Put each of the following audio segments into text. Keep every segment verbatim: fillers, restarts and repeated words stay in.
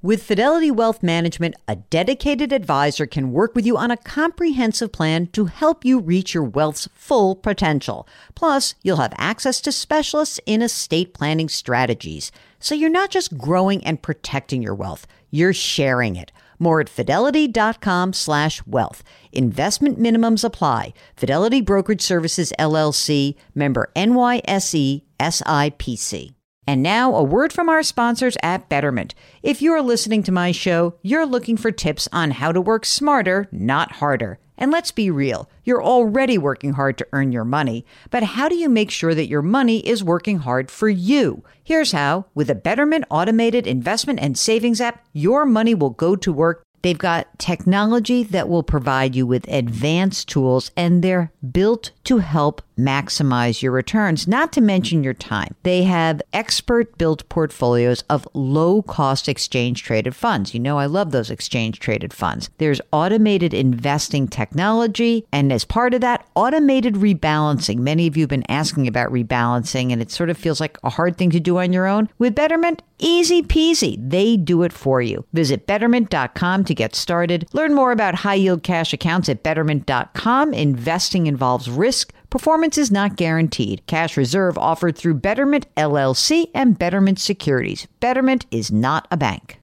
With Fidelity Wealth Management, a dedicated advisor can work with you on a comprehensive plan to help you reach your wealth's full potential. Plus, you'll have access to specialists in estate planning strategies. So you're not just growing and protecting your wealth, you're sharing it. More at fidelity.com slash wealth. Investment minimums apply. Fidelity Brokerage Services, L L C, member N Y S E, S I P C. And now, a word from our sponsors at Betterment. If you're listening to my show, you're looking for tips on how to work smarter, not harder. And let's be real, you're already working hard to earn your money. But how do you make sure that your money is working hard for you? Here's how. With a Betterment automated investment and savings app, your money will go to work. They've got technology that will provide you with advanced tools, and they're built to help maximize your returns, not to mention your time. They have expert-built portfolios of low-cost exchange-traded funds. You know I love those exchange-traded funds. There's automated investing technology, and as part of that, automated rebalancing. Many of you have been asking about rebalancing, and it sort of feels like a hard thing to do on your own. With Betterment, easy peasy. They do it for you. Visit betterment dot com to get started. Learn more about high-yield cash accounts at betterment dot com. Investing involves risk. Performance is not guaranteed. Cash reserve offered through Betterment, L L C, and Betterment Securities. Betterment is not a bank.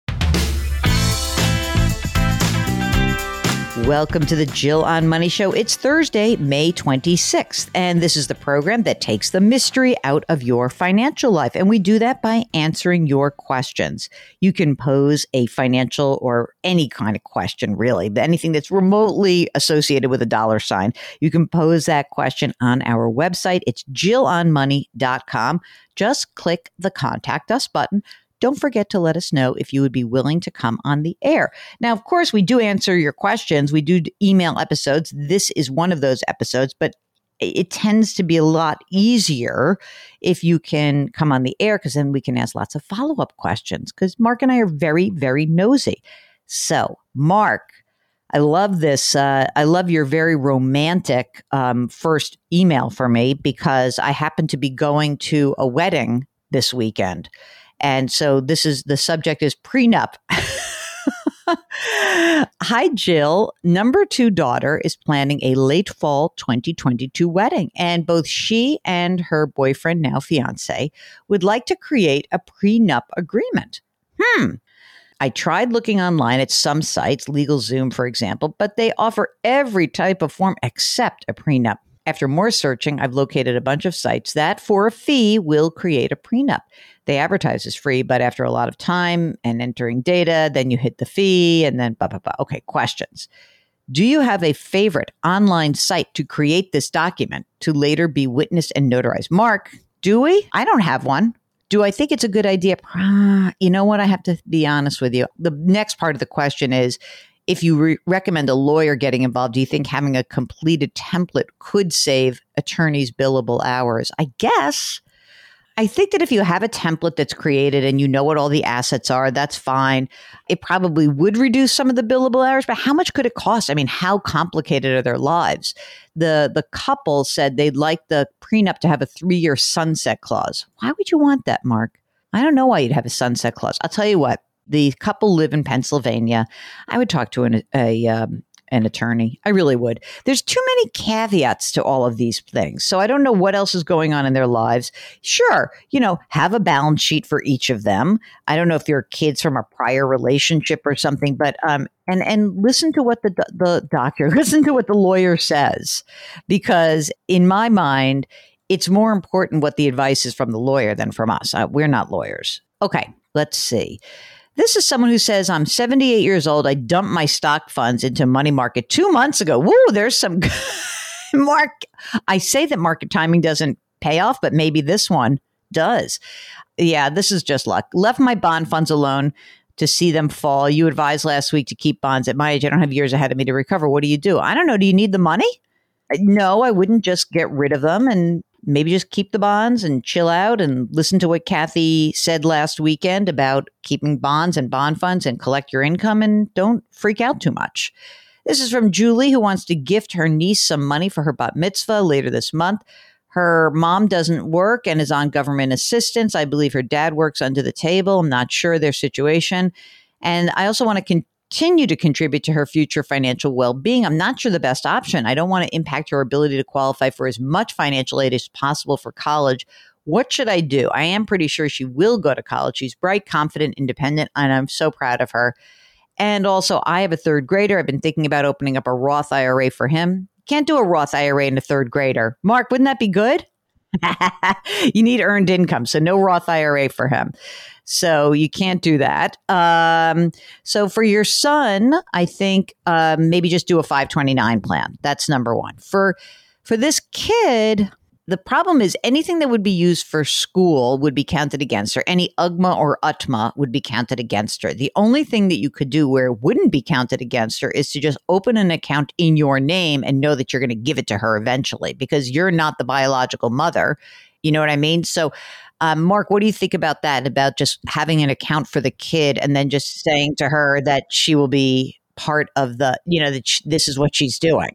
Welcome to the Jill on Money Show. It's Thursday, May twenty-sixth, and this is the program that takes the mystery out of your financial life. And we do that by answering your questions. You can pose a financial or any kind of question, really, anything that's remotely associated with a dollar sign. You can pose that question on our website. It's jill on money dot com. Just click the Contact Us button. Don't forget to let us know if you would be willing to come on the air. Now, of course, we do answer your questions. We do email episodes. This is one of those episodes, but it tends to be a lot easier if you can come on the air, because then we can ask lots of follow-up questions, because Mark and I are very, very nosy. So, Mark, I love this. Uh, I love your very romantic um, first email for me, because I happen to be going to a wedding this weekend. And so this is, the subject is prenup. Hi, Jill. Number two daughter is planning a late fall twenty twenty-two wedding, and both she and her boyfriend, now fiance, would like to create a prenup agreement. Hmm. I tried looking online at some sites, LegalZoom, for example, but they offer every type of form except a prenup. After more searching, I've located a bunch of sites that, for a fee, will create a prenup. They advertise as free, but after a lot of time and entering data, then you hit the fee and then blah, blah, blah. Okay, questions. Do you have a favorite online site to create this document to later be witnessed and notarized? Mark, do we? I don't have one. Do I think it's a good idea? You know what? I have to be honest with you. The next part of the question is, if you re- recommend a lawyer getting involved, do you think having a completed template could save attorneys billable hours? I guess. I think that if you have a template that's created and you know what all the assets are, that's fine. It probably would reduce some of the billable hours, but how much could it cost? I mean, how complicated are their lives? The the couple said they'd like the prenup to have a three-year sunset clause. Why would you want that, Mark? I don't know why you'd have a sunset clause. I'll tell you what. The couple live in Pennsylvania. I would talk to an a um, an attorney. I really would. There's too many caveats to all of these things. So I don't know what else is going on in their lives. Sure, you know, have a balance sheet for each of them. I don't know if they're kids from a prior relationship or something, but um, and and listen to what the the doctor, listen to what the lawyer says, because in my mind, it's more important what the advice is from the lawyer than from us. Uh, we're not lawyers. Okay, let's see. This is someone who says, I'm seventy-eight years old. I dumped my stock funds into money market two months ago. Woo, there's some Mark. I say that market timing doesn't pay off, but maybe this one does. Yeah, this is just luck. Left my bond funds alone to see them fall. You advised last week to keep bonds. At my age, I don't have years ahead of me to recover. What do you do? I don't know. Do you need the money? No, I wouldn't just get rid of them and maybe just keep the bonds and chill out and listen to what Kathy said last weekend about keeping bonds and bond funds and collect your income, and don't freak out too much. This is from Julie, who wants to gift her niece some money for her bat mitzvah later this month. Her mom doesn't work and is on government assistance. I believe her dad works under the table. I'm not sure their situation. And I also want to continue to contribute to her future financial well-being. I'm not sure the best option. I don't want to impact her ability to qualify for as much financial aid as possible for college. What should I do? I am pretty sure she will go to college. She's bright, confident, independent, and I'm so proud of her. And also, I have a third grader. I've been thinking about opening up a Roth I R A for him. Can't do a Roth I R A in a third grader. Mark, wouldn't that be good? You need earned income, so no Roth I R A for him. So you can't do that. Um, so for your son, I think um, maybe just do a five twenty-nine plan. That's number one. For for this kid, the problem is anything that would be used for school would be counted against her. Any U G M A or U T M A would be counted against her. The only thing that you could do where it wouldn't be counted against her is to just open an account in your name and know that you're going to give it to her eventually because you're not the biological mother. You know what I mean? So, um, Mark, what do you think about that? About just having an account for the kid and then just saying to her that she will be part of the, you know, that sh- this is what she's doing.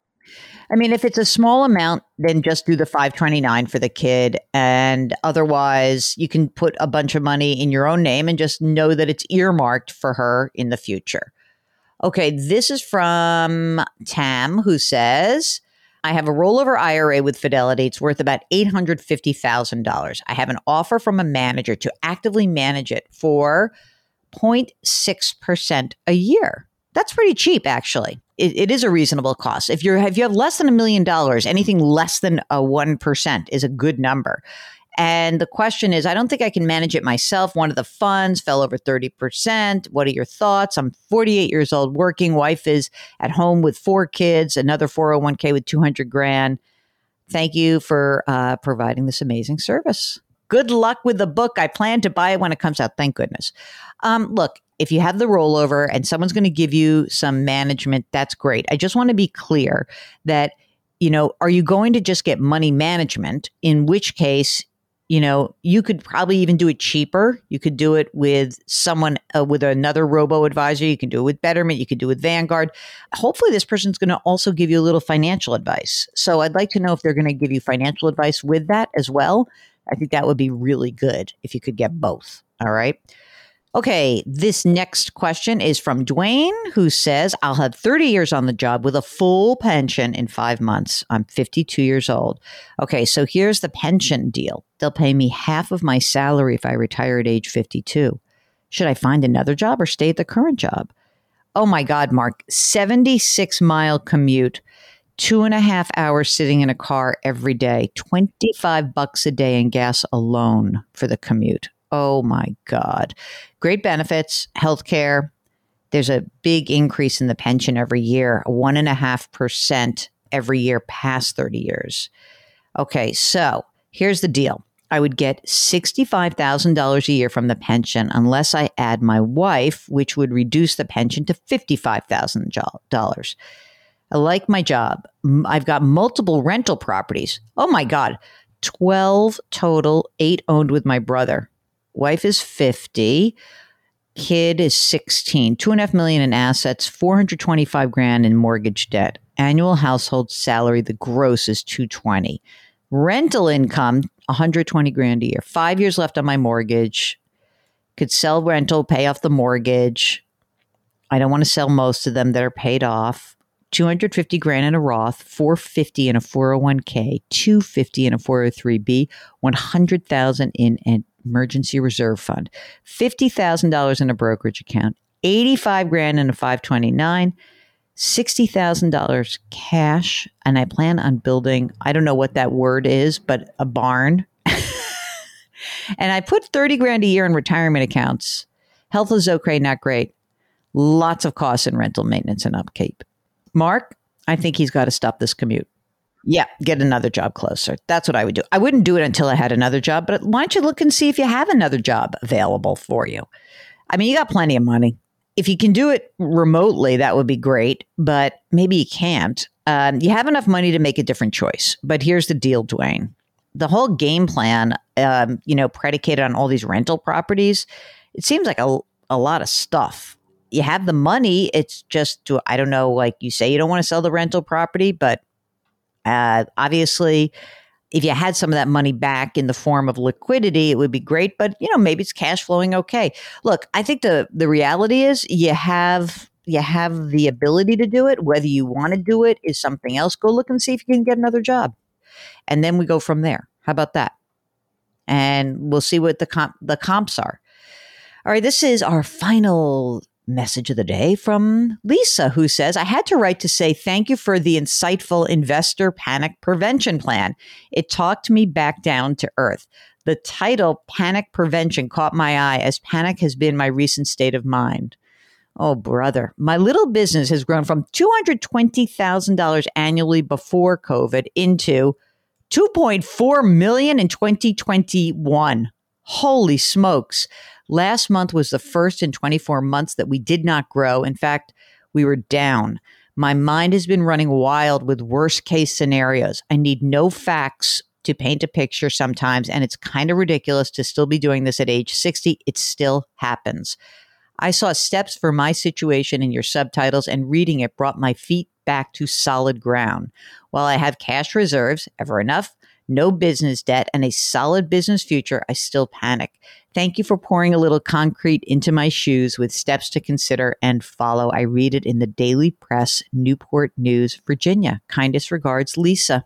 I mean, if it's a small amount, then just do the five twenty-nine for the kid. And otherwise, you can put a bunch of money in your own name and just know that it's earmarked for her in the future. Okay, this is from Tam, who says, I have a rollover I R A with Fidelity. It's worth about eight hundred fifty thousand dollars. I have an offer from a manager to actively manage it for zero point six percent a year. That's pretty cheap, actually. It, it is a reasonable cost. If you're if you have less than a million dollars, anything less than a one percent is a good number. And the question is, I don't think I can manage it myself. One of the funds fell over thirty percent. What are your thoughts? I'm forty-eight years old, working. Wife is at home with four kids, another four oh one k with two hundred grand. Thank you for uh, providing this amazing service. Good luck with the book. I plan to buy it when it comes out. Thank goodness. Um, look, if you have the rollover and someone's going to give you some management, that's great. I just want to be clear that, you know, are you going to just get money management? In which case, you know, you could probably even do it cheaper. You could do it with someone, uh, with another robo-advisor. You can do it with Betterment. You could do it with Vanguard. Hopefully this person's going to also give you a little financial advice. So I'd like to know if they're going to give you financial advice with that as well. I think that would be really good if you could get both. All right. Okay, this next question is from Dwayne, who says, I'll have thirty years on the job with a full pension in five months. I'm fifty-two years old. Okay, so here's the pension deal. They'll pay me half of my salary if I retire at age fifty-two. Should I find another job or stay at the current job? Oh my God, Mark, seventy-six mile commute, two and a half hours sitting in a car every day, twenty-five bucks a day in gas alone for the commute. Oh my God. Great benefits, healthcare. There's a big increase in the pension every year, one and a half percent every year past thirty years. Okay, so here's the deal. I would get sixty-five thousand dollars a year from the pension unless I add my wife, which would reduce the pension to fifty-five thousand dollars. I like my job. I've got multiple rental properties. Oh my God, twelve total, eight owned with my brother. Wife is fifty, kid is sixteen, two and a half million in assets, four hundred twenty-five grand in mortgage debt. Annual household salary, the gross is two hundred twenty. Rental income, one hundred twenty grand a year. Five years left on my mortgage. Could sell rental, pay off the mortgage. I don't want to sell most of them that are paid off. two hundred fifty grand in a Roth, four hundred fifty in a four oh one k, two hundred fifty in a four oh three b, one hundred thousand in an emergency reserve fund, fifty thousand dollars in a brokerage account, eighty-five grand in a five twenty-nine, sixty thousand dollars cash. And I plan on building, I don't know what that word is, but a barn. And I put thirty grand a year in retirement accounts. Health is okay, not great. Lots of costs in rental maintenance and upkeep. Mark, I think he's got to stop this commute. Yeah, get another job closer. That's what I would do. I wouldn't do it until I had another job, but why don't you look and see if you have another job available for you? I mean, you got plenty of money. If you can do it remotely, that would be great, but maybe you can't. Um, you have enough money to make a different choice. But here's the deal, Dwayne. The whole game plan, um, you know, predicated on all these rental properties, it seems like a, a lot of stuff. You have the money. It's just, to, I don't know, like you say, you don't want to sell the rental property, but Uh, obviously, if you had some of that money back in the form of liquidity, it would be great. But, you know, maybe it's cash flowing okay. Look, I think the, the reality is you have you have the ability to do it. Whether you want to do it is something else. Go look and see if you can get another job. And then we go from there. How about that? And we'll see what the comp, the comps are. All right, this is our final message of the day from Lisa, who says, I had to write to say thank you for the insightful investor panic prevention plan. It talked me back down to earth. The title, Panic Prevention, caught my eye as panic has been my recent state of mind. Oh, brother. My little business has grown from two hundred twenty thousand dollars annually before COVID into two point four million dollars in twenty twenty-one. Holy smokes. Last month was the first in twenty-four months that we did not grow. In fact, we were down. My mind has been running wild with worst case scenarios. I need no facts to paint a picture sometimes, and it's kind of ridiculous to still be doing this at age sixty. It still happens. I saw steps for my situation in your subtitles, and reading it brought my feet back to solid ground. While I have cash reserves, ever enough, no business debt, and a solid business future, I still panic. Thank you for pouring a little concrete into my shoes with steps to consider and follow. I read it in the Daily Press, Newport News, Virginia. Kindest regards, Lisa.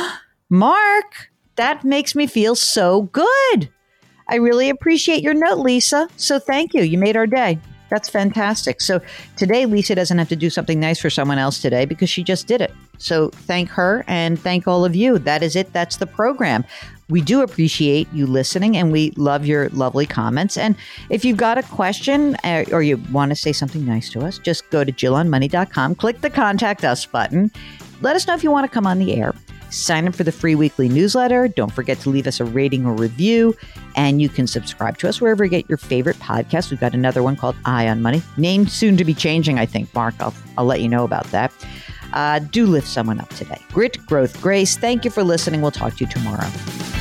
Mark, that makes me feel so good. I really appreciate your note, Lisa. So thank you. You made our day. That's fantastic. So today, Lisa doesn't have to do something nice for someone else today because she just did it. So thank her and thank all of you. That is it. That's the program. We do appreciate you listening, and we love your lovely comments. And if you've got a question uh, or you want to say something nice to us, just go to jill on money dot com, click the Contact Us button. Let us know if you want to come on the air. Sign up for the free weekly newsletter. Don't forget to leave us a rating or review. And you can subscribe to us wherever you get your favorite podcast. We've got another one called Eye on Money. Name soon to be changing, I think, Mark. I'll, I'll let you know about that. Uh, do lift someone up today. Grit, growth, grace. Thank you for listening. We'll talk to you tomorrow.